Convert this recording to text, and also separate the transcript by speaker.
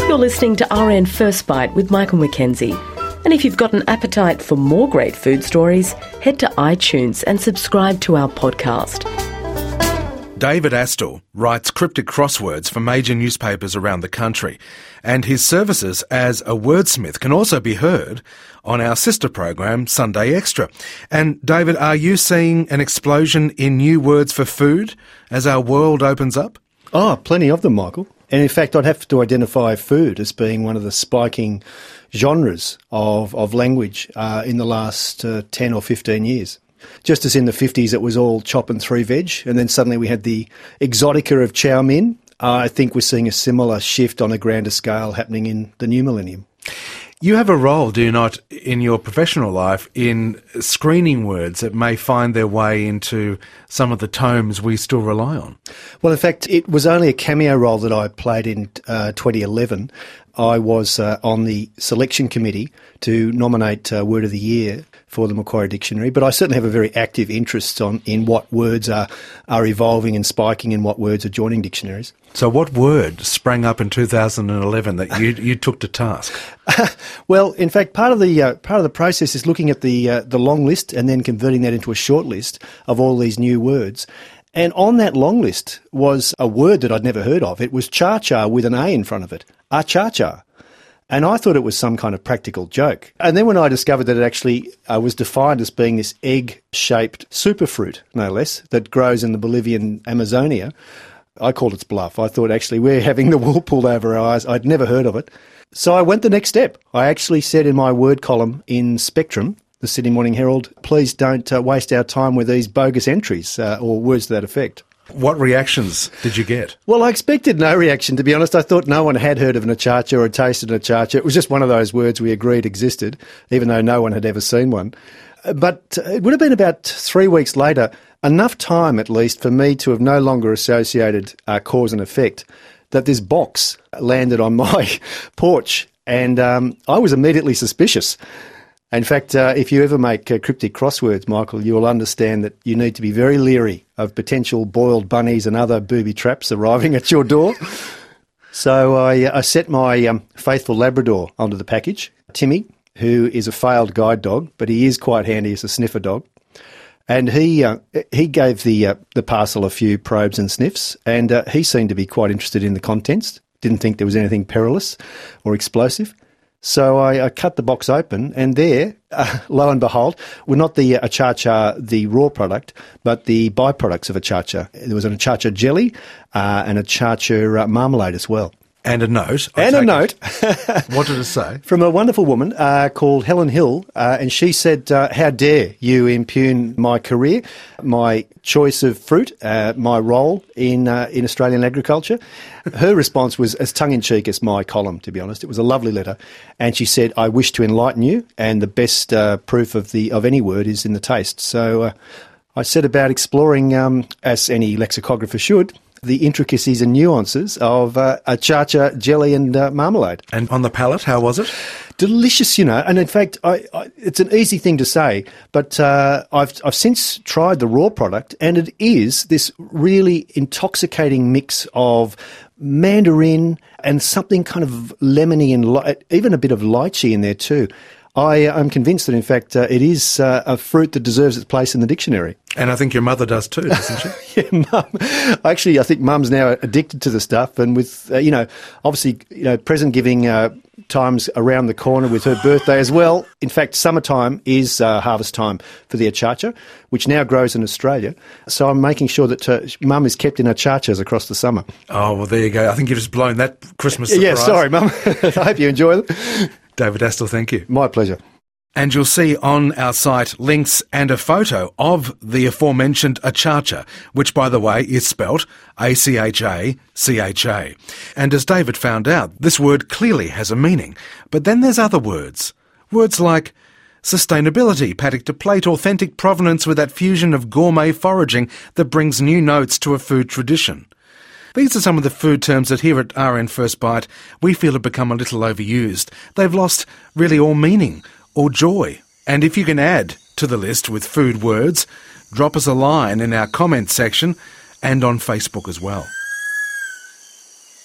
Speaker 1: You're listening to RN First Bite with Michael McKenzie. And if you've got an appetite for more great food stories, head to iTunes and subscribe to our podcast.
Speaker 2: David Astle writes cryptic crosswords for major newspapers around the country, and his services as a wordsmith can also be heard on our sister program, Sunday Extra. And David, are you seeing an explosion in new words for food as our world opens up?
Speaker 3: Oh, plenty of them, Michael. And in fact, I'd have to identify food as being one of the spiking genres of language in the last 10 or 15 years. Just as in the 50s it was all chop and three veg, and then suddenly we had the exotica of chow mein, I think we're seeing a similar shift on a grander scale happening in the new millennium.
Speaker 2: You have a role, do you not, in your professional life in screening words that may find their way into some of the tomes we still rely on?
Speaker 3: Well, in fact, it was only a cameo role that I played in 2011. I was on the selection committee to nominate Word of the Year for the Macquarie Dictionary, but I certainly have a very active interest in what words are evolving and spiking and what words are joining dictionaries.
Speaker 2: So what word sprang up in 2011 that you took to task?
Speaker 3: Well, in fact, part of the process is looking at the long list and then converting that into a short list of all these new words. And on that long list was a word that I'd never heard of. It was cha-cha with an A in front of it. A-cha-cha. And I thought it was some kind of practical joke. And then when I discovered that it actually was defined as being this egg-shaped superfruit, no less, that grows in the Bolivian Amazonia, I called its bluff. I thought actually we're having the wool pulled over our eyes. I'd never heard of it. So I went the next step. I actually said in my word column in Spectrum, the Sydney Morning Herald, please don't waste our time with these bogus entries or words to that effect.
Speaker 2: What reactions did you get?
Speaker 3: Well, I expected no reaction, to be honest. I thought no one had heard of an achacha or had tasted an achacha. It was just one of those words we agreed existed, even though no one had ever seen one. But it would have been about 3 weeks later, enough time at least for me to have no longer associated cause and effect, that this box landed on my porch, and I was immediately suspicious. In fact, if you ever make cryptic crosswords, Michael, you will understand that you need to be very leery of potential boiled bunnies and other booby traps arriving at your door. So I set my faithful Labrador onto the package, Timmy, who is a failed guide dog, but he is quite handy as a sniffer dog. And he gave the parcel a few probes and sniffs, and he seemed to be quite interested in the contents, didn't think there was anything perilous or explosive. So I cut the box open, and there, lo and behold, were not the achacha, the raw product, but the byproducts of achacha. There was an achacha jelly and achacha marmalade as well.
Speaker 2: And a note. What did it say?
Speaker 3: From a wonderful woman called Helen Hill, and she said, how dare you impugn my career, my choice of fruit, my role in Australian agriculture. Her response was as tongue-in-cheek as my column, to be honest. It was a lovely letter. And she said, I wish to enlighten you, and the best proof of any word is in the taste. So I set about exploring, as any lexicographer should, the intricacies and nuances of achacha, jelly and marmalade.
Speaker 2: And on the palate, how was it?
Speaker 3: Delicious, and in fact, it's an easy thing to say, but I've since tried the raw product, and it is this really intoxicating mix of mandarin and something kind of lemony and even a bit of lychee in there too. I am convinced that, in fact, it is a fruit that deserves its place in the dictionary.
Speaker 2: And I think your mother does too, doesn't she?
Speaker 3: Yeah, Mum. Actually, I think Mum's now addicted to the stuff, and with, obviously, present giving times around the corner with her birthday as well. In fact, summertime is harvest time for the achacha, which now grows in Australia. So I'm making sure that Mum is kept in achachas across the summer.
Speaker 2: Oh, well, there you go. I think you've just blown that Christmas surprise.
Speaker 3: Yeah, sorry, Mum. I hope you enjoy them.
Speaker 2: David Astle, thank you.
Speaker 3: My pleasure.
Speaker 2: And you'll see on our site links and a photo of the aforementioned achacha, which, by the way, is spelt A-C-H-A-C-H-A. And as David found out, this word clearly has a meaning. But then there's other words. Words like sustainability, paddock to plate, authentic provenance with that fusion of gourmet foraging that brings new notes to a food tradition. These are some of the food terms that here at RN First Bite we feel have become a little overused. They've lost really all meaning or joy. And if you can add to the list with food words, drop us a line in our comments section and on Facebook as well.